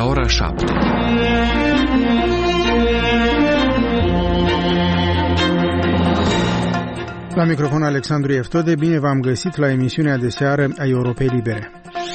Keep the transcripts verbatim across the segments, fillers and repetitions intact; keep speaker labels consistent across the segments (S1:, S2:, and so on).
S1: la ora șapte.
S2: La microfon Alexandru Eftode, bine v-am găsit la emisiunea de seară a Europei Libere.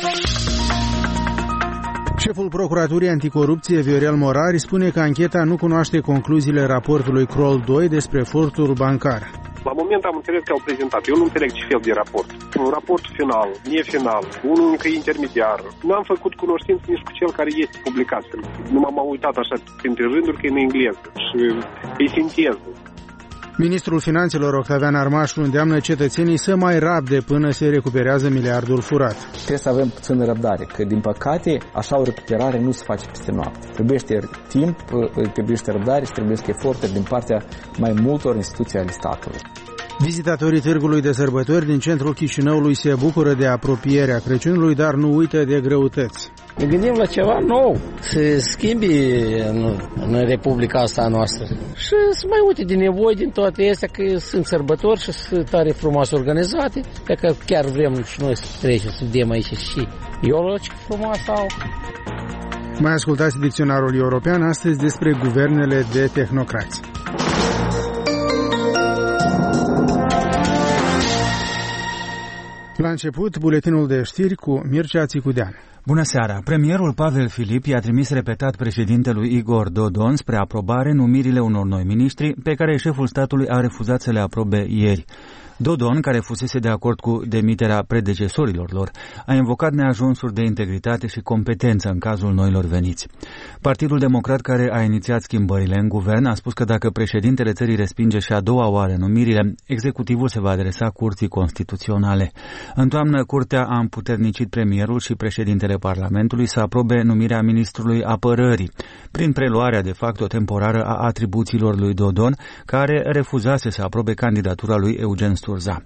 S2: Șeful Procuraturii Anticorupție, Viorel Morari, spune că ancheta nu cunoaște concluziile raportului Kroll doi despre furtul bancar.
S3: La moment am înțeles că au prezentat. Eu nu înțeleg ce fel de raport. Un raport final, nefinal, unul încă intermediar. N-am făcut cunoștință nici cu cel care este publicat. Nu m-am uitat așa printre rânduri că e în engleză și e sinteză.
S2: Ministrul Finanțelor Octavian Armașu îndeamnă cetățenii să mai rabde până se recuperează miliardul furat.
S4: Trebuie să avem puțină răbdare, că din păcate așa o recuperare nu se face peste noapte. Trebuiește timp, trebuiește răbdare și trebuiește eforturi din partea mai multor instituții ale statului.
S2: Vizitatorii târgului de sărbători din centrul Chișinăului se bucură de apropierea Crăciunului, dar nu uită de greutăți.
S5: Ne gândim la ceva nou, să schimbi în, în Republica asta noastră și să mai uite din nevoi din toate astea, că sunt sărbători și sunt tare frumos organizate, că chiar vrem și noi să trecem, să vedem aici și ioloci frumoasă au.
S2: Mai ascultați dicționarul european astăzi despre guvernele de tehnocrați. La început, buletinul de știri cu Mircea Țicudean.
S6: Bună seara! Premierul Pavel Filip i-a trimis repetat președintelui Igor Dodon spre aprobare numirile unor noi miniștri pe care șeful statului a refuzat să le aprobe ieri. Dodon, care fusese de acord cu demiterea predecesorilor lor, a invocat neajunsuri de integritate și competență în cazul noilor veniți. Partidul Democrat, care a inițiat schimbările în guvern, a spus că dacă președintele țării respinge și a doua oară numirile, executivul se va adresa Curții Constituționale. În toamnă, Curtea a împuternicit premierul și președintele Parlamentului să aprobe numirea ministrului Apărării, prin preluarea de facto temporară a atribuțiilor lui Dodon, care refuzase să aprobe candidatura lui Eugen Sturza.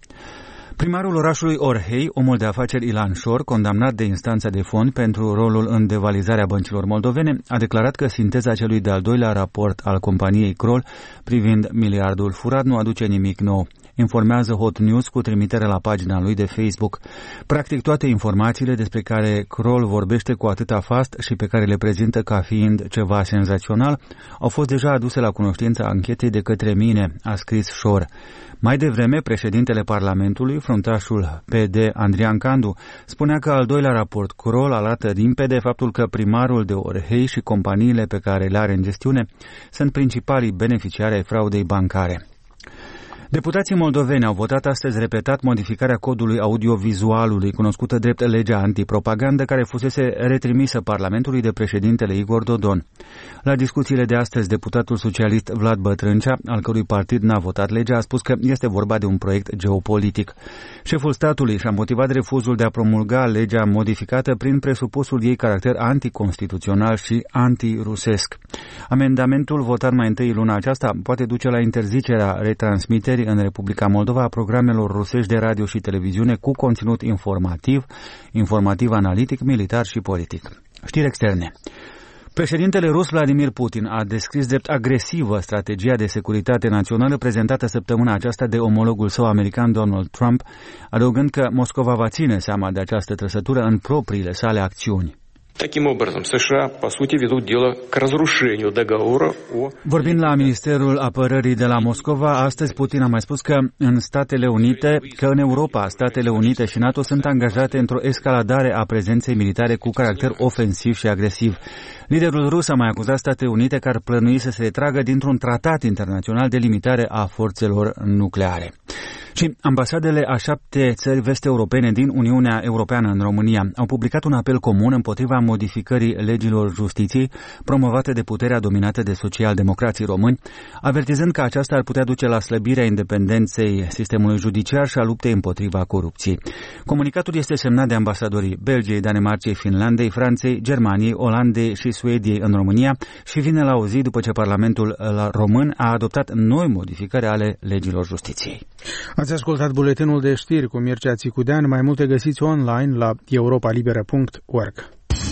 S6: Primarul orașului Orhei, omul de afaceri Ilan Șor, condamnat de instanța de fond pentru rolul în devalizarea băncilor moldovene, a declarat că sinteza celui de-al doilea raport al companiei Kroll privind miliardul furat nu aduce nimic nou. Informează Hot News cu trimitere la pagina lui de Facebook. Practic toate informațiile despre care Kroll vorbește cu atâta fast și pe care le prezintă ca fiind ceva senzațional au fost deja aduse la cunoștința anchetei de către mine, a scris Șor. Mai devreme, președintele Parlamentului, fruntașul P D Andrian Candu, spunea că al doilea raport Kroll arată limpede faptul că primarul de Orhei și companiile pe care le are în gestiune sunt principalii beneficiari ai fraudei bancare. Deputații moldoveni au votat astăzi repetat modificarea codului audiovizualului, cunoscută drept legea antipropagandă, care fusese retrimisă Parlamentului de președintele Igor Dodon. La discuțiile de astăzi, deputatul socialist Vlad Bătrâncea, al cărui partid n-a votat legea, a spus că este vorba de un proiect geopolitic. Șeful statului și-a motivat refuzul de a promulga legea modificată prin presupusul ei caracter anticonstituțional și antirusesc. Amendamentul votat mai întâi luna aceasta poate duce la interzicerea retransmiterii în Republica Moldova a programelor rusești de radio și televiziune cu conținut informativ, informativ analitic, militar și politic. Știri externe. Președintele rus Vladimir Putin a descris drept agresivă strategia de securitate națională prezentată săptămâna aceasta de omologul său american Donald Trump, adăugând că Moscova va ține seama de această trăsătură în propriile sale acțiuni.
S7: Таким образом, США, по сути, ведут дело к разрушению договора о...
S6: Vorbind la Ministerul Apărării de la Moscova, astăzi Putin a mai spus că în Statele Unite, că în Europa, Statele Unite și NATO sunt angajate într-o escaladare a prezenței militare cu caracter ofensiv și agresiv. Liderul rus a mai acuzat Statele Unite că ar plănui să se retragă dintr-un tratat internațional de limitare a forțelor nucleare. Și ambasadele a șapte țări vest-europene din Uniunea Europeană în România au publicat un apel comun împotriva modificării legilor justiției promovate de puterea dominată de social-democrații români, avertizând că aceasta ar putea duce la slăbirea independenței sistemului judiciar și a luptei împotriva corupției. Comunicatul este semnat de ambasadorii Belgiei, Danemarcei, Finlandei, Franței, Germaniei, Olandei și Suediei în România și vine la o zi după ce Parlamentul român a adoptat noi modificări ale legilor justiției.
S2: Ați ascultat buletinul de știri cu Mircea Țicudean. Mai multe găsiți online la europa liberă punct org.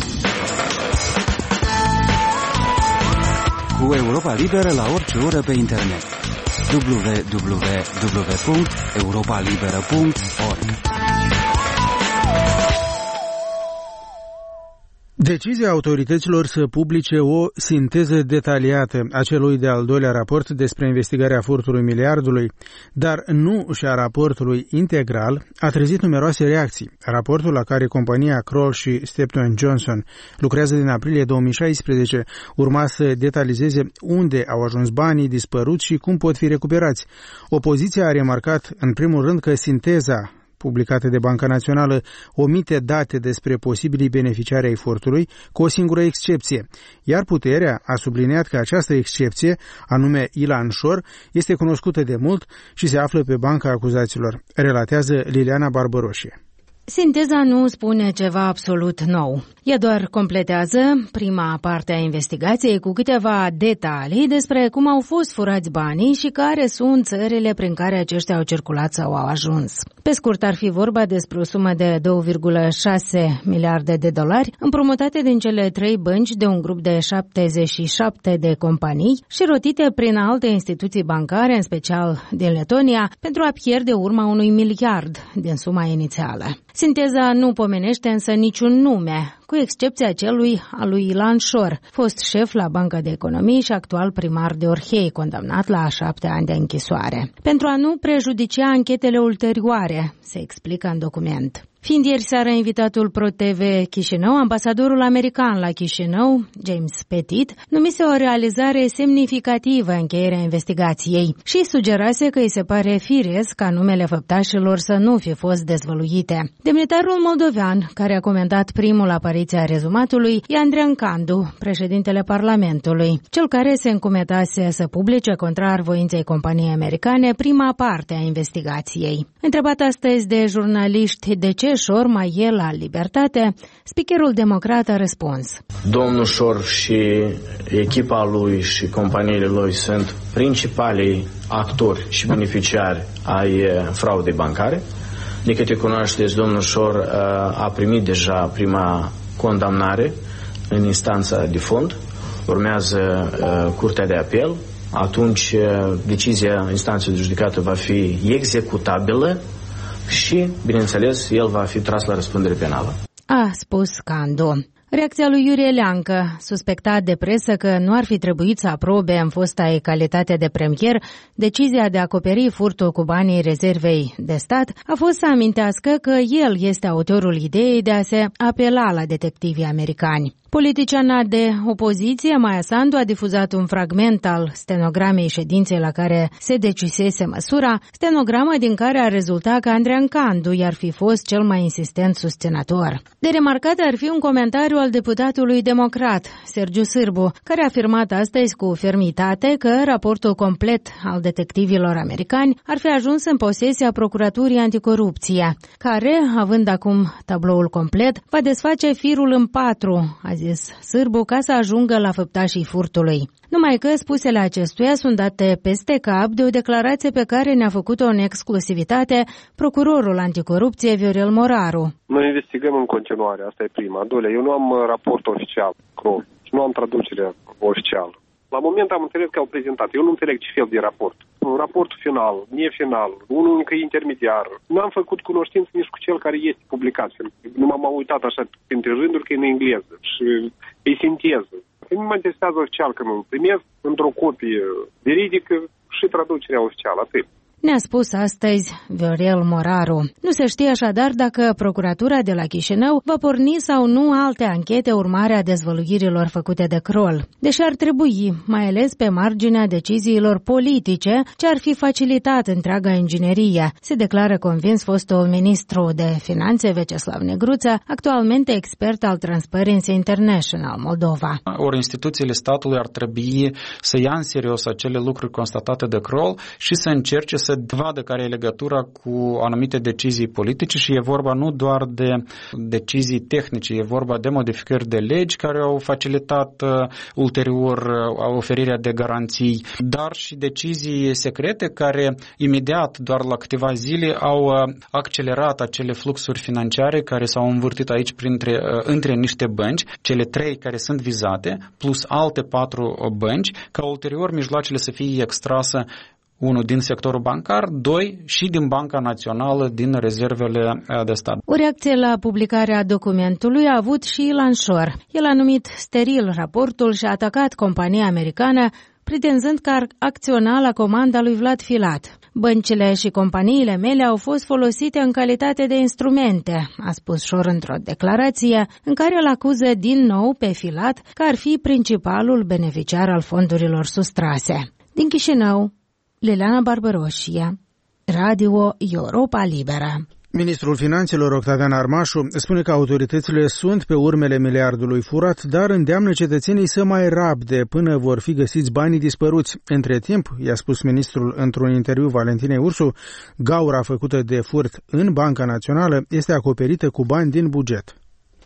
S8: Cu Europa Liberă la orice oră pe internet. w w w punct europa liberă punct org
S2: Decizia autorităților să publice o sinteză detaliată a celui de-al doilea raport despre investigarea furtului miliardului, dar nu și a raportului integral, a trezit numeroase reacții. Raportul la care compania Kroll și Stepton Johnson lucrează din aprilie două mii șaisprezece urma să detalizeze unde au ajuns banii dispăruți și cum pot fi recuperați. Opoziția a remarcat în primul rând că sinteza publicată de Banca Națională omite date despre posibilii beneficiari ai furtului, cu o singură excepție, iar puterea a subliniat că această excepție, anume Ilan Shor, este cunoscută de mult și se află pe banca acuzaților, relatează Liliana Barbăroșie.
S1: Sinteza nu spune ceva absolut nou. Ea doar completează prima parte a investigației cu câteva detalii despre cum au fost furați banii și care sunt țările prin care aceștia au circulat sau au ajuns. Pe scurt, ar fi vorba despre o sumă de două virgulă șase miliarde de dolari împrumutate din cele trei bănci de un grup de șaptezeci și șapte de companii și rotite prin alte instituții bancare, în special din Letonia, pentru a pierde urma unui miliard din suma inițială. Sinteza nu pomenește însă niciun nume, cu excepția celui al lui Ilan Shor, fost șef la Banca de Economie și actual primar de Orhei, condamnat la șapte ani de închisoare. Pentru a nu prejudicia anchetele ulterioare, se explică în document. Fiind ieri seară invitatul ProTV Chișinău, ambasadorul american la Chișinău, James Petit, numise o realizare semnificativă încheierea investigației și sugerase că îi se pare firesc ca numele făptașilor să nu fi fost dezvăluite. Demnitarul moldovean, care a comentat primul apariția rezumatului, e Andrean Candu, președintele Parlamentului, cel care se încumetase să publice, contrar voinței companiei americane, prima parte a investigației. Întrebat astăzi de jurnaliști de ce Shor mai e la libertate, speakerul democrat a răspuns.
S9: Domnul Shor și echipa lui și companiile lui sunt principalii actori și beneficiari ai fraudei bancare. De câte cunoașteți, domnul Shor a primit deja prima condamnare în instanța de fond. Urmează curtea de apel. Atunci decizia instanței de judecată va fi executabilă și, bineînțeles, el va fi tras la răspundere penală.
S1: A spus Candu. Reacția lui Iurie Leancă, suspectat de presă că nu ar fi trebuit să aprobe în fosta ei calitate de premier decizia de a acoperi furtul cu banii rezervei de stat, a fost să amintească că el este autorul ideii de a se apela la detectivii americani. Politiciana de opoziție, Maia Sandu, a difuzat un fragment al stenogramei ședinței la care se decisese măsura, stenogramă din care a rezultat că Andrean Candu i-ar fi fost cel mai insistent susținător. De remarcat ar fi un comentariu al deputatului democrat, Sergiu Sârbu, care a afirmat astăzi cu fermitate că raportul complet al detectivilor americani ar fi ajuns în posesia Procuraturii Anticorupție, care, având acum tabloul complet, va desface firul în patru, a zis Sârbu, ca să ajungă la făptașii furtului. Numai că spusele acestuia sunt date peste cap de o declarație pe care ne-a făcut-o în exclusivitate procurorul anticorupție Viorel Moraru.
S3: Noi investigăm în continuare, asta e prima. A doilea, eu nu am raport oficial, nu am traducere oficială. La moment am înțeles că au prezentat. Eu nu înțeleg ce fel de raport. Raportul final, nefinal, unul încă intermediar. N-am făcut cunoștință nici cu cel care este publicat. Nu m-am uitat așa printre rânduri că e în engleză și e sinteză. Nu mă interesează oficial că nu primesc într-o copie veridică și traducerea oficială, atât.
S1: Ne-a spus astăzi Viorel Moraru. Nu se știe așadar dacă Procuratura de la Chișinău va porni sau nu alte anchete urmare a dezvăluirilor făcute de Kroll. Deși ar trebui, mai ales pe marginea deciziilor politice, ce ar fi facilitat întreaga inginerie, se declară convins fostul ministru de Finanțe Veceslav Negruță, actualmente expert al Transparency International Moldova.
S10: Ori instituțiile statului ar trebui să ia în serios acele lucruri constatate de Kroll și să încerce să vadă care e legătura cu anumite decizii politice și e vorba nu doar de decizii tehnice, e vorba de modificări de legi care au facilitat uh, ulterior uh, oferirea de garanții, dar și decizii secrete care imediat, doar la câteva zile, au uh, accelerat acele fluxuri financiare care s-au învârtit aici printre, uh, între niște bănci, cele trei care sunt vizate, plus alte patru bănci, ca ulterior mijloacele să fie extrase unul din sectorul bancar, doi și din Banca Națională din rezervele de stat.
S1: O reacție la publicarea documentului a avut și Ilan Șor. El a numit steril raportul și a atacat compania americană, pretinzând că ar acționa la comanda lui Vlad Filat. Băncile și companiile mele au fost folosite în calitate de instrumente, a spus Șor într-o declarație în care îl acuză din nou pe Filat că ar fi principalul beneficiar al fondurilor sustrase. Din Chișinău, Liliana Barbaroșia, Radio Europa Liberă.
S2: Ministrul Finanțelor Octavian Armașu spune că autoritățile sunt pe urmele miliardului furat, dar îndeamnă cetățenii să mai rabde până vor fi găsiți banii dispăruți. Între timp, i-a spus ministrul într-un interviu Valentinei Ursu, gaura făcută de furt în Banca Națională este acoperită cu bani din buget.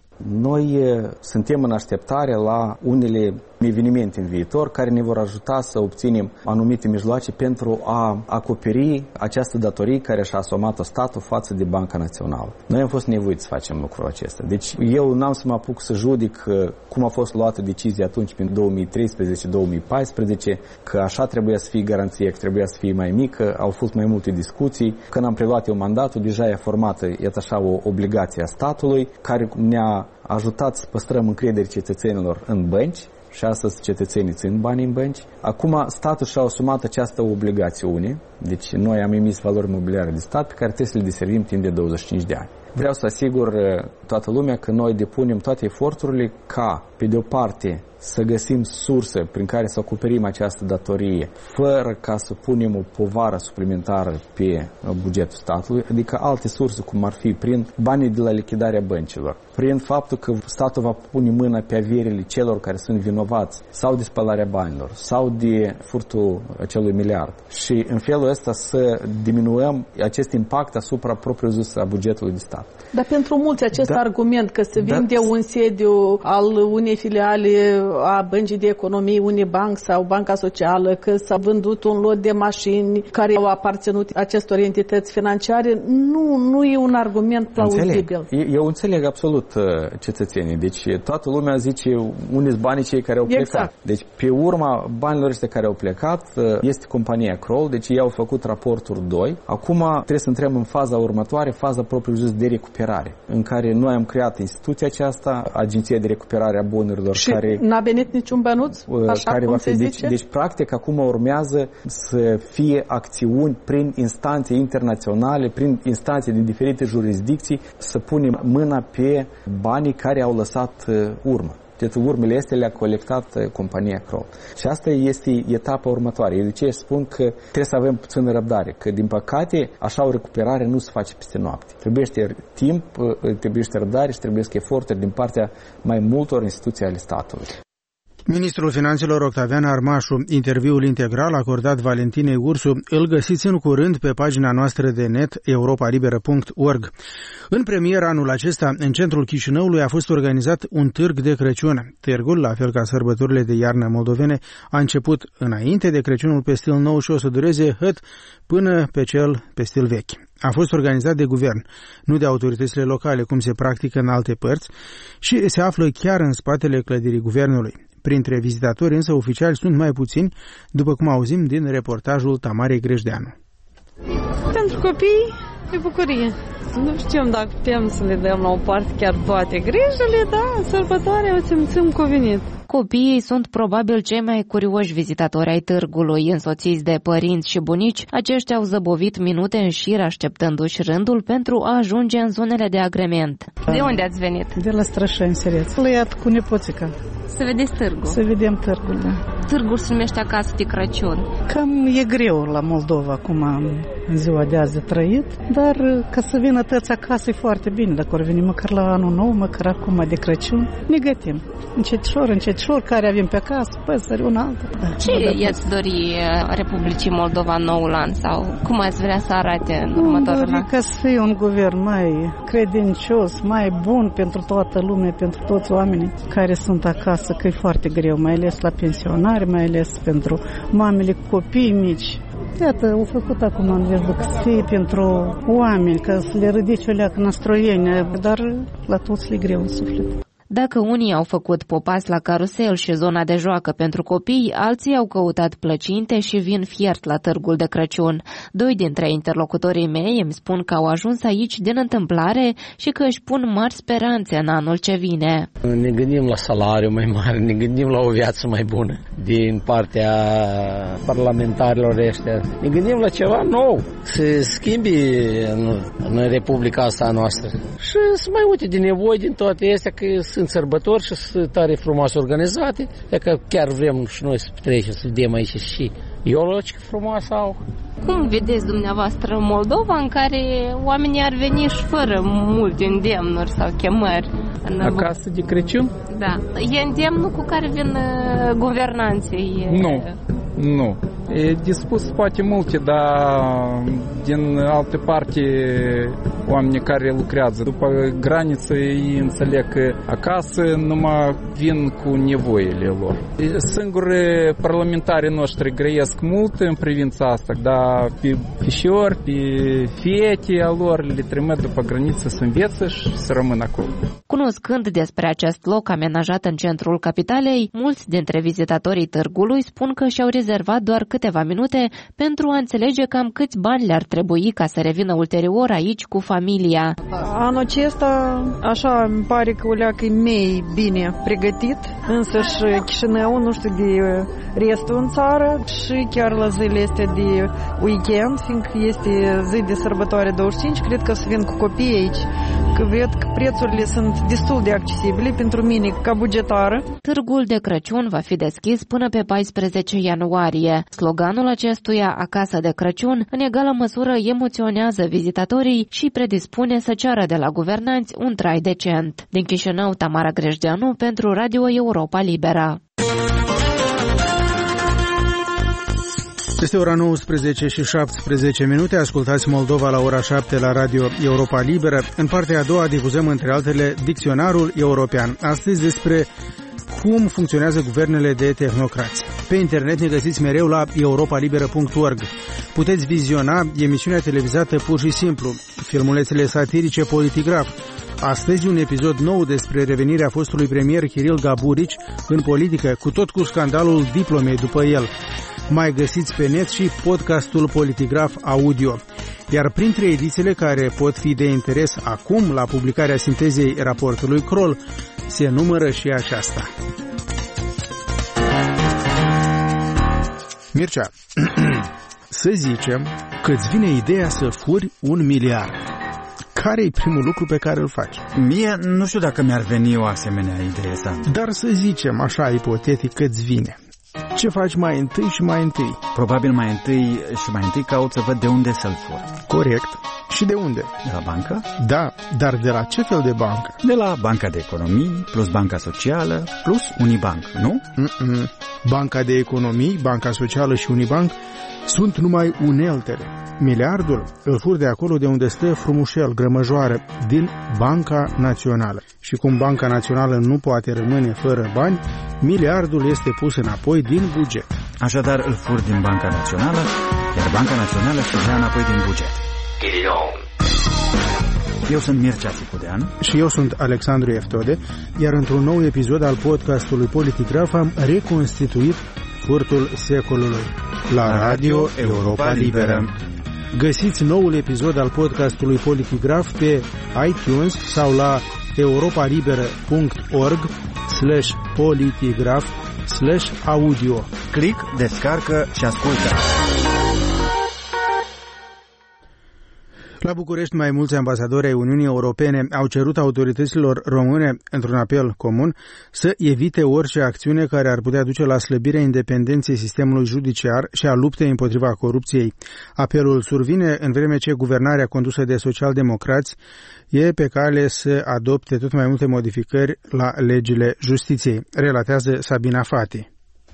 S4: Noi suntem în așteptare la unele evenimente în viitor care ne vor ajuta să obținem anumite mijloace pentru a acoperi această datorie care și-a asumat-o statul față de Banca Națională. Noi am fost nevoiți să facem lucrul acesta. Deci eu n-am să mă apuc să judic cum a fost luată decizia atunci prin două mii treisprezece două mii paisprezece, că așa trebuia să fie garanția, că trebuia să fie mai mică, au fost mai multe discuții. Când am preluat eu mandatul, deja e formată, iată așa, o obligație a statului care ne-a ajutat să păstrăm încrederea cetățenilor în bănci și astăzi cetățenii țin bani în bănci. Acum statul și-a asumat această obligațiune, deci noi am emis valori mobiliare de stat pe care trebuie să le deservim timp de douăzeci și cinci de ani. Vreau să asigur toată lumea că noi depunem toate eforturile ca, pe de o parte, să găsim surse prin care să acoperim această datorie, fără ca să punem o povară suplimentară pe bugetul statului, adică alte surse, cum ar fi prin banii de la lichidarea băncilor, prin faptul că statul va pune mâna pe averile celor care sunt vinovați sau de spălarea banilor, sau de furtul acelui miliard. Și în felul ăsta să diminuăm acest impact asupra propriu-zis a bugetului de stat.
S11: Dar pentru mulți acest
S4: da,
S11: argument că se vinde
S4: da,
S11: un sediu al unei filiale a Băncii de Economie, Unibank sau Banca Socială, că s-a vândut un lot de mașini care au aparținut acestor entități financiare, nu, nu e un argument plauzibil.
S4: Înțeleg. Eu înțeleg absolut cetățenii. Deci toată lumea zice unde-s banii cei care au plecat.
S11: Exact.
S4: Deci pe urma banilor ăștia care au plecat este compania Kroll, deci ei au făcut raportul doi. Acum trebuie să intrăm în faza următoare, faza propriu-zis de recuperare, în care noi am creat instituția aceasta, Agenția de Recuperare a Bunurilor,
S11: și
S4: care
S11: n-a venit niciun bănuț, așa
S4: care
S11: cum
S4: va fi.
S11: se
S4: Deci,
S11: zice?
S4: deci, practic, acum urmează să fie acțiuni prin instanțe internaționale, prin instanțe din diferite jurisdicții, să punem mâna pe banii care au lăsat urmă. Deci urmele este le-a colectat compania Kroll. Și asta este etapa următoare. Eu de ce spun că trebuie să avem puțină răbdare, că din păcate așa o recuperare nu se face peste noapte. Trebuiește timp, trebuiește răbdare și trebuie eforturi din partea mai multor instituții ale statului.
S2: Ministrul Finanțelor Octavian Armașu, interviul integral acordat Valentinei Ursu, îl găsiți în curând pe pagina noastră de net europa liberă punct org. În premieră anul acesta, în centrul Chișinăului a fost organizat un târg de Crăciun. Târgul, la fel ca sărbătorile de iarnă moldovene, a început înainte de Crăciunul pe stil nou și o să dureze hăt până pe cel pe stil vechi. A fost organizat de guvern, nu de autoritățile locale, cum se practică în alte părți, și se află chiar în spatele clădirii guvernului. Printre vizitatori însă oficiali sunt mai puțini, după cum auzim din reportajul Tamarei Grejdeanu.
S12: Pentru copii e bucurie. Nu știm dacă putem să le dăm la o parte chiar toate grijile, da, sărbătoarea o simțim cuvenit.
S13: Copiii sunt probabil cei mai curioși vizitatori ai târgului, însoțiți de părinți și bunici. Aceștia au zăbovit minute în șir așteptându-și rândul pentru a ajunge în zonele de agrement.
S12: De unde ați venit?
S14: De la Strășani, Sireț. Lăiat cu nepoțica.
S12: Să vedeți târgul.
S14: Să vedem târgul, da.
S12: Târgul se numește acasă de Crăciun.
S14: Cam e greu la Moldova, acum în ziua de azi trăit, dar ca să vină tăți acasă e foarte bine. Dacă or veni măcar la anul nou, măcar acum de Crăciun, ne gătim. Încetșor, încetșor, care avem pe acasă, păsări, una altă. Da,
S12: ce i-ați dori Republicii Moldova noul an sau cum ați vrea să arate în următorul an?
S14: Ca să fie un guvern mai credincios, mai bun pentru toată lumea, pentru toți oamenii care sunt acasă, că e foarte greu, mai ales la pensionari, mai ales pentru mamele cu copii mici. Iată, au făcut acum în vez de să fie pentru oameni, ca să le ridice o leacă năstroienie, dar la toți le greu în suflet.
S13: Dacă unii au făcut popas la carusel și zona de joacă pentru copii, alții au căutat plăcinte și vin fiert la târgul de Crăciun. Doi dintre interlocutorii mei îmi spun că au ajuns aici din întâmplare și că își pun mari speranțe în anul ce vine.
S5: Ne gândim la salariu mai mare, ne gândim la o viață mai bună din partea parlamentarilor ăștia. Ne gândim la ceva nou, să schimbi în, în Republica asta noastră și să mai uite din nevoi din toate astea, că sunt sărbători și sunt tare frumos organizate, că chiar vrem și noi să petrecem, să vedem aici și ioloci frumoasă au.
S15: Cum vedeți dumneavoastră Moldova în care oamenii ar veni și fără multe îndemnuri sau chemări?
S16: Acasă de Crăciun?
S15: Da. E îndemnul cu care vin guvernanții?
S16: Nu, nu. E dispus poate multe, dar din altă parte oamenii care lucrează după graniță ei înțeleg că acasă numai vin cu nevoile lor. Singuri parlamentarii noștri grăiesc mult în privința asta, dar pe fișori, pe fete a lor le trimit după graniță să învețe și să rămână acolo.
S13: Cunoscând despre acest loc amenajat în centrul capitalei, mulți dintre vizitatorii târgului spun că și-au rezervat doar câteva minute pentru a înțelege cam câți bani le-ar trebui ca să revină ulterior aici cu familia.
S12: Anul acesta, așa, îmi pare că o leacă e mai bine pregătit, însă și Chișinău, nu știu de restul în țară și chiar la zilele astea de weekend, fiindcă este zi de sărbătoare douăzeci și cinci, cred că o să vin cu copiii aici, că ved că prețurile sunt destul de accesibile pentru mine ca bugetară.
S13: Târgul de Crăciun va fi deschis până pe paisprezece ianuarie. Sloganul acestuia, Acasă de Crăciun, în egală măsură emoționează vizitatorii și predispune să ceară de la guvernanți un trai decent. Din Chișinău, Tamara Grejdeanu pentru Radio Europa Liberă.
S2: Este ora nouăsprezece și șaptesprezece minute, ascultați Moldova la ora șapte la Radio Europa Liberă. În partea a doua difuzăm între altele Dicționarul European. Astăzi despre cum funcționează guvernele de tehnocrați. Pe internet ne găsiți mereu la europa liberă punct org. Puteți viziona emisiunea televizată Pur și Simplu, filmulețele satirice Politigraf. Astăzi un episod nou despre revenirea fostului premier Kiril Gaburici în politică, cu tot cu scandalul diplomei după el. Mai găsiți pe net și podcastul Politigraf Audio. Iar printre edițiile care pot fi de interes acum la publicarea sintezei raportului Kroll se numără și aceasta. Mircea, să zicem că îți vine ideea să furi un miliard. Care e primul lucru pe care îl faci?
S6: Mie nu știu dacă mi-ar veni o asemenea idee, Sandu.
S2: Dar să zicem așa ipotetic că îți vine. Ce faci mai întâi și mai întâi?
S6: Probabil mai întâi și mai întâi caut să văd de unde să-l fur.
S2: Corect. Și de unde?
S6: De la bancă?
S2: Da, dar de la ce fel de bancă?
S6: De la Banca de Economii, plus Banca Socială, plus Unibank, nu?
S2: Mm-mm. Banca de Economii, Banca Socială și Unibank sunt numai uneltele. Miliardul îl fur de acolo de unde stă frumușel, grămăjoară, din Banca Națională. Și cum Banca Națională nu poate rămâne fără bani, miliardul este pus înapoi din buget.
S6: Așadar îl fur din Banca Națională, iar Banca Națională se ia înapoi din buget. Eu sunt Mircea Țicudean.
S2: Și eu sunt Alexandru Eftode, iar într-un nou episod al podcastului Politigraf am reconstituit furtul secolului la Radio Europa Liberă. Găsiți noul episod al podcastului Politigraf pe iTunes sau la europalibera punct org slash politigraf slash audio.
S6: Click, descarcă și ascultă.
S2: La București, mai mulți ambasadori ai Uniunii Europene au cerut autorităților române, într-un apel comun, să evite orice acțiune care ar putea duce la slăbirea independenței sistemului judiciar și a luptei împotriva corupției. Apelul survine în vreme ce guvernarea condusă de socialdemocrați e pe cale să adopte tot mai multe modificări la legile justiției, relatează Sabina Fati.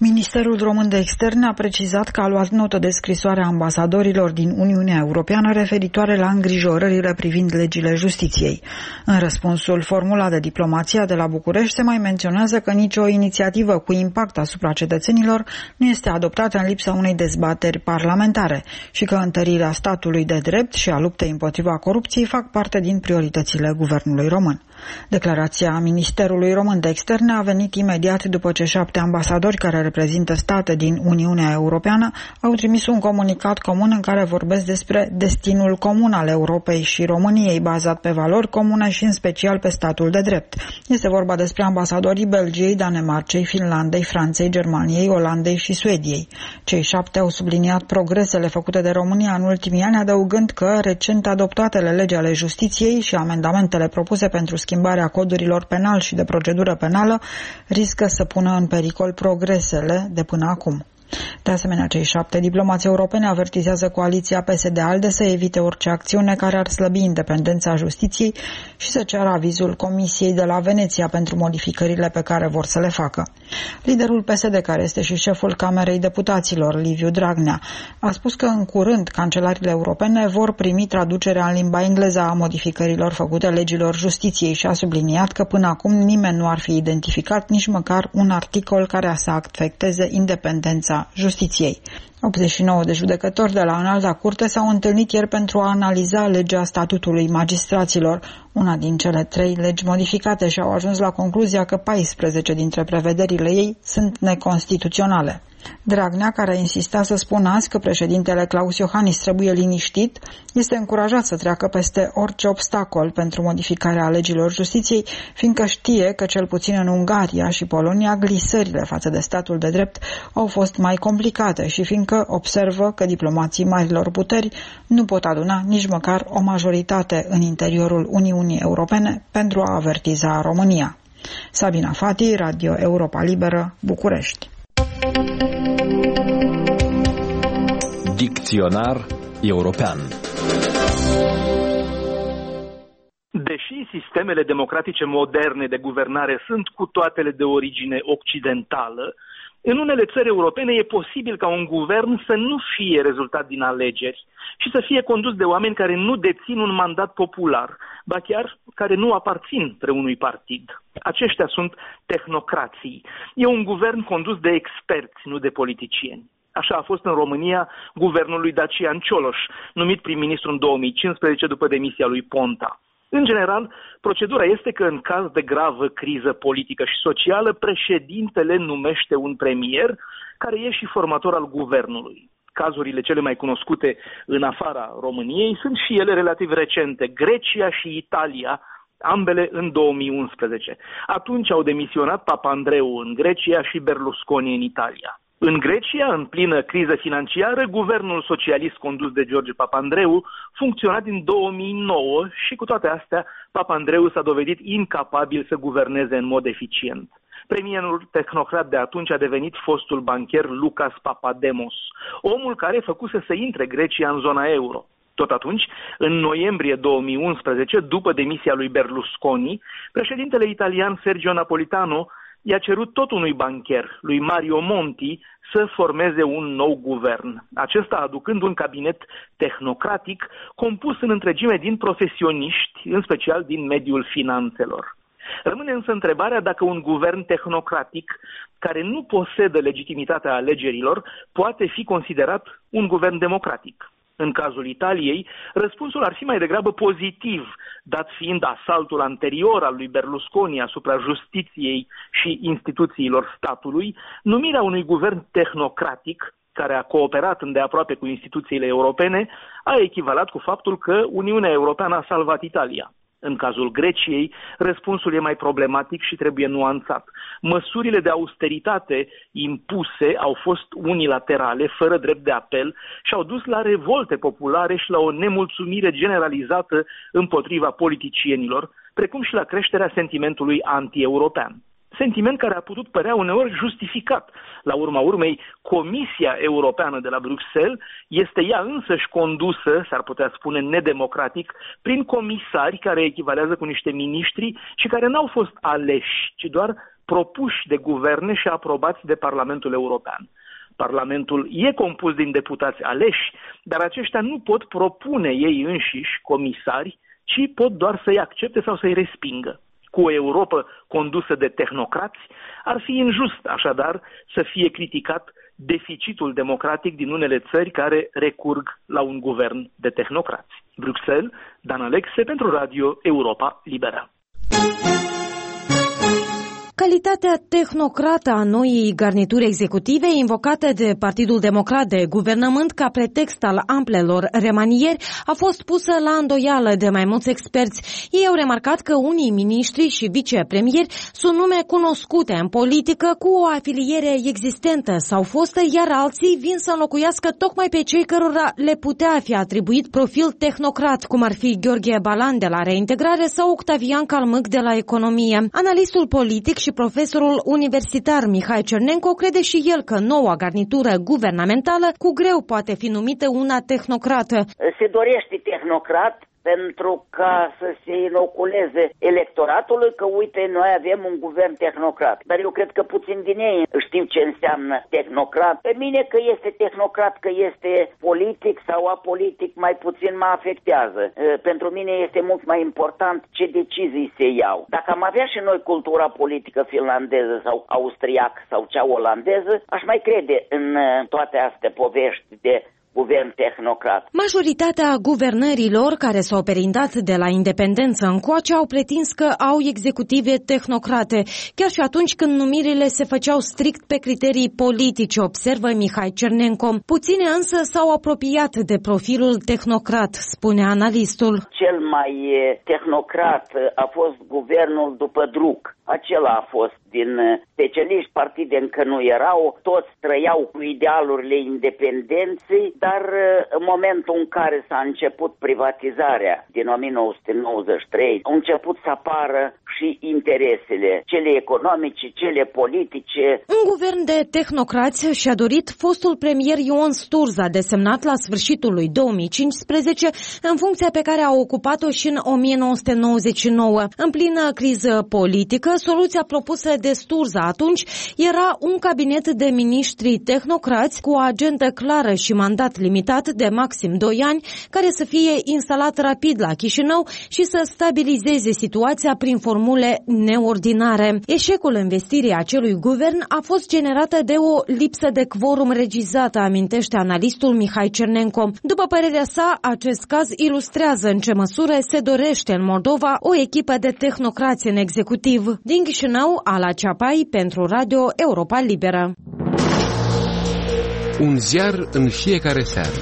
S17: Ministerul Român de Externe a precizat că a luat notă de scrisoarea ambasadorilor din Uniunea Europeană referitoare la îngrijorările privind legile justiției. În răspunsul formulat de diplomația de la București se mai menționează că nicio inițiativă cu impact asupra cetățenilor nu este adoptată în lipsa unei dezbateri parlamentare și că întărirea statului de drept și a luptei împotriva corupției fac parte din prioritățile guvernului român. Declarația Ministerului Român de Externe a venit imediat după ce șapte ambasadori care reprezintă state din Uniunea Europeană au trimis un comunicat comun în care vorbesc despre destinul comun al Europei și României, bazat pe valori comune și în special pe statul de drept. Este vorba despre ambasadorii Belgiei, Danemarcei, Finlandei, Franței, Germaniei, Olandei și Suediei. Cei șapte au subliniat progresele făcute de România în ultimii ani, adăugând că recent adoptatele legi ale justiției și amendamentele propuse pentru schimbarea codurilor penal și de procedură penală riscă să pună în pericol progresele de până acum. De asemenea, cei șapte diplomați europeni avertizează coaliția P S D-ALDE să evite orice acțiune care ar slăbi independența justiției și să ceară avizul Comisiei de la Veneția pentru modificările pe care vor să le facă. Liderul P S D, care este și șeful Camerei Deputaților, Liviu Dragnea, a spus că în curând cancelarile europene vor primi traducerea în limba engleză a modificărilor făcute legilor justiției și a subliniat că până acum nimeni nu ar fi identificat nici măcar un articol care să afecteze independența justiției. optzeci și nouă de judecători de la Înalta Curte s-au întâlnit ieri pentru a analiza legea statutului magistraților, una din cele trei legi modificate, și au ajuns la concluzia că paisprezece dintre prevederile ei sunt neconstituționale. Dragnea, care a insistat să spună azi că președintele Claus Iohannis trebuie liniștit, este încurajat să treacă peste orice obstacol pentru modificarea legilor justiției, fiindcă știe că cel puțin în Ungaria și Polonia glisările față de statul de drept au fost mai complicate și fiindcă observă că diplomații marilor puteri nu pot aduna nici măcar o majoritate în interiorul Uniunii Europene pentru a avertiza România. Sabina Fati, Radio Europa Liberă, București.
S18: Dicționar european.
S19: Deși sistemele democratice moderne de guvernare sunt cu toatele de origine occidentală, în unele țări europene e posibil ca un guvern să nu fie rezultat din alegeri și să fie condus de oameni care nu dețin un mandat popular, ba chiar care nu aparțin vreunui partid. Aceștia sunt tehnocrații. E un guvern condus de experți, nu de politicieni. Așa a fost în România guvernul lui Dacian Cioloș, numit prim-ministru în două mii cincisprezece după demisia lui Ponta. În general, procedura este că în caz de gravă criză politică și socială, președintele numește un premier care e și formator al guvernului. Cazurile cele mai cunoscute în afara României sunt și ele relativ recente, Grecia și Italia, ambele în două mii unsprezece. Atunci au demisionat Papandreou în Grecia și Berlusconi în Italia. În Grecia, în plină criză financiară, guvernul socialist condus de George Papandreou funcționa din două mii nouă și cu toate astea Papandreou s-a dovedit incapabil să guverneze în mod eficient. Premierul tehnocrat de atunci a devenit fostul bancher Lucas Papademos, omul care făcuse să intre Grecia în zona euro. Tot atunci, în noiembrie două mii unsprezece, după demisia lui Berlusconi, președintele italian Sergio Napolitano i-a cerut tot unui bancher, lui Mario Monti, să formeze un nou guvern, acesta aducând un cabinet tehnocratic compus în întregime din profesioniști, în special din mediul finanțelor. Rămâne însă întrebarea dacă un guvern tehnocratic, care nu posedă legitimitatea alegerilor, poate fi considerat un guvern democratic. În cazul Italiei, răspunsul ar fi mai degrabă pozitiv, dat fiind asaltul anterior al lui Berlusconi asupra justiției și instituțiilor statului, numirea unui guvern tehnocratic, care a cooperat îndeaproape cu instituțiile europene, a echivalat cu faptul că Uniunea Europeană a salvat Italia. În cazul Greciei, răspunsul e mai problematic și trebuie nuanțat. Măsurile de austeritate impuse au fost unilaterale, fără drept de apel, și au dus la revolte populare și la o nemulțumire generalizată împotriva politicienilor, precum și la creșterea sentimentului anti-european. sentiment care a putut părea uneori justificat. La urma urmei, Comisia Europeană de la Bruxelles este ea însăși condusă, s-ar putea spune nedemocratic, prin comisari care echivalează cu niște miniștri și care n-au fost aleși, ci doar propuși de guverne și aprobați de Parlamentul European. Parlamentul e compus din deputați aleși, dar aceștia nu pot propune ei înșiși comisari, ci pot doar să-i accepte sau să-i respingă. Cu o Europă condusă de tehnocrați, ar fi injust, așadar, să fie criticat deficitul democratic din unele țări care recurg la un guvern de tehnocrați. Bruxelles, Dan Alexe pentru Radio Europa Liberă.
S1: Calitatea tehnocrată a noii garnituri executive invocată de Partidul Democrat de Guvernământ ca pretext al amplelor remanieri a fost pusă la îndoială de mai mulți experți. Ei au remarcat că unii miniștri și vicepremieri sunt nume cunoscute în politică cu o afiliere existentă sau fostă, iar alții vin să înlocuiască tocmai pe cei cărora le putea fi atribuit profil tehnocrat, cum ar fi Gheorghe Balan de la Reintegrare sau Octavian Calmâc de la Economie. Analistul politic și profesorul universitar Mihai Cernenco crede și el că noua garnitură guvernamentală cu greu poate fi numită una tehnocrată.
S20: Se dorește tehnocrat pentru ca să se inoculeze electoratului că, uite, noi avem un guvern tehnocrat. Dar eu cred că puțin din ei știu ce înseamnă tehnocrat. Pe mine că este tehnocrat, că este politic sau apolitic, mai puțin mă afectează. Pentru mine este mult mai important ce decizii se iau. Dacă am avea și noi cultura politică finlandeză sau austriacă sau cea olandeză, aș mai crede în toate astea povești de guvern tehnocrat.
S1: Majoritatea guvernărilor care s-au perindat de la independență încoace au pretins că au executive tehnocrate, chiar și atunci când numirile se făceau strict pe criterii politice, observă Mihai Cernenco. Puține însă s-au apropiat de profilul tehnocrat, spune analistul.
S20: Cel mai tehnocrat a fost guvernul după Druc. Acela a fost din specialiști, partide încă nu erau, toți trăiau cu idealurile independenței, dar în momentul în care s-a început privatizarea din o mie nouă sute nouăzeci și trei, au început să apară și interesele, cele economice, cele politice.
S1: Un guvern de tehnocrați și-a dorit fostul premier Ion Sturza, desemnat la sfârșitul lui două mii cincisprezece, în funcția pe care a ocupat-o și în o mie nouă sute nouăzeci și nouă. În plină criză politică, soluția propusă de Sturza atunci era un cabinet de miniștri tehnocrați cu o agendă clară și mandat limitat de maxim doi ani, care să fie instalat rapid la Chișinău și să stabilizeze situația prin formule neordinare. Eșecul investirii acelui guvern a fost generată de o lipsă de quorum regizată, amintește analistul Mihai Cernenco. După părerea sa, acest caz ilustrează în ce măsură se dorește în Moldova o echipă de tehnocrați în executiv. Din Chișinău, Ala Ceapai pentru Radio Europa Liberă.
S21: Un ziar în fiecare seară.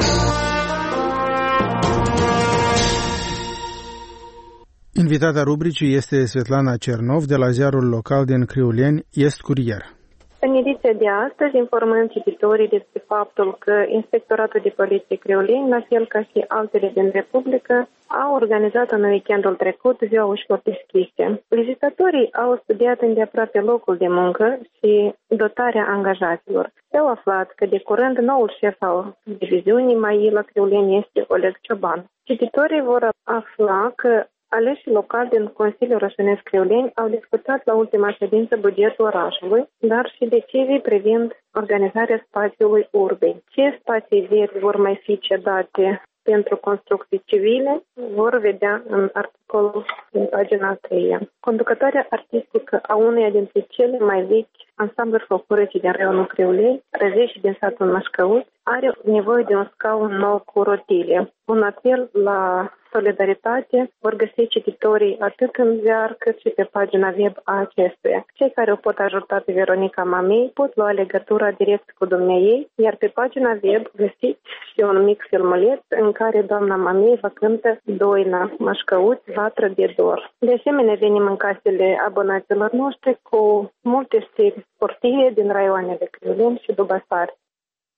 S2: Invitata rubricii este Svetlana Cernov de la ziarul local din Criuleni, Est Curier.
S22: În ediția de astăzi informăm cititorii despre faptul că Inspectoratul de Poliție Criuleni, la fel ca și altele din Republică, au organizat în weekendul trecut ziua ușilor deschise. Vizitatorii au studiat îndeaproape locul de muncă și dotarea angajaților. S-au aflat că de curând noul șef al diviziunii M A I la Criuleni este Oleg Cioban. Cititorii vor afla că aleșii locali din Consiliul Rășănesc Criuleni au discutat la ultima ședință bugetul orașului, dar și decizii privind organizarea spațiului urbei. Ce spații verzi vor mai fi cedate pentru construcții civile vor vedea în articolul din pagina a treia. Conducătoarea artistică a uneia dintre cele mai vechi ansambluri folclorice din raionul Criuleni, Răzești din satul Mașcăuți, are nevoie de un scaun nou cu rotile. Un apel la solidaritate vor găsi cititorii atât în ziar cât și pe pagina web a acestuia. Cei care o pot ajuta pe Veronica Mamei pot lua legătura direct cu dumneaei, iar pe pagina web găsiți și un mic filmuleț în care doamna Mamei vă cântă Doina, Mașcăuți, Vatră de dor. De asemenea, venim în casele abonaților noștri cu multe știri sportive din raioanele Criuleni și Dubăsari.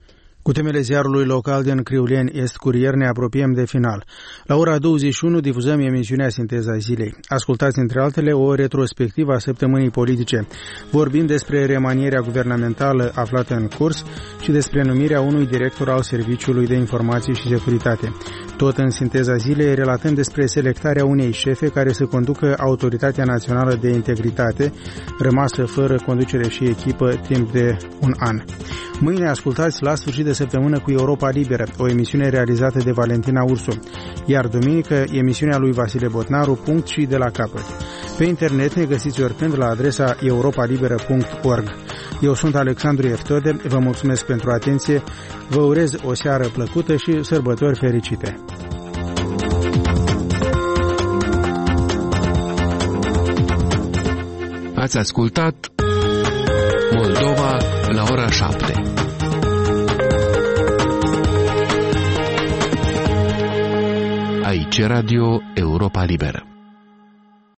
S2: Cu temele ziarului local din Criuleni Est Curier ne apropiem de final. La ora douăzeci și unu difuzăm emisiunea Sinteza Zilei. Ascultați între altele o retrospectivă a săptămânii politice, vorbind despre remanierea guvernamentală aflată în curs și despre numirea unui director al Serviciului de Informații și Securitate. Tot în Sinteza Zilei relatăm despre selectarea unei șefe care să conducă Autoritatea Națională de Integritate, rămasă fără conducere și echipă timp de un an. Mâine ascultați La sfârșit de săptămână cu Europa Liberă, o emisiune realizată de Valentina Ursu, iar duminică emisiunea lui Vasile Botnaru, Punct și de la capăt. Pe internet ne găsiți oricând la adresa europa liberă punct org. Eu sunt Alexandru Eftode, vă mulțumesc pentru atenție, vă urez o seară plăcută și sărbători fericite.
S21: Ați ascultat Moldova la ora șapte. Aici Radio Europa Liberă.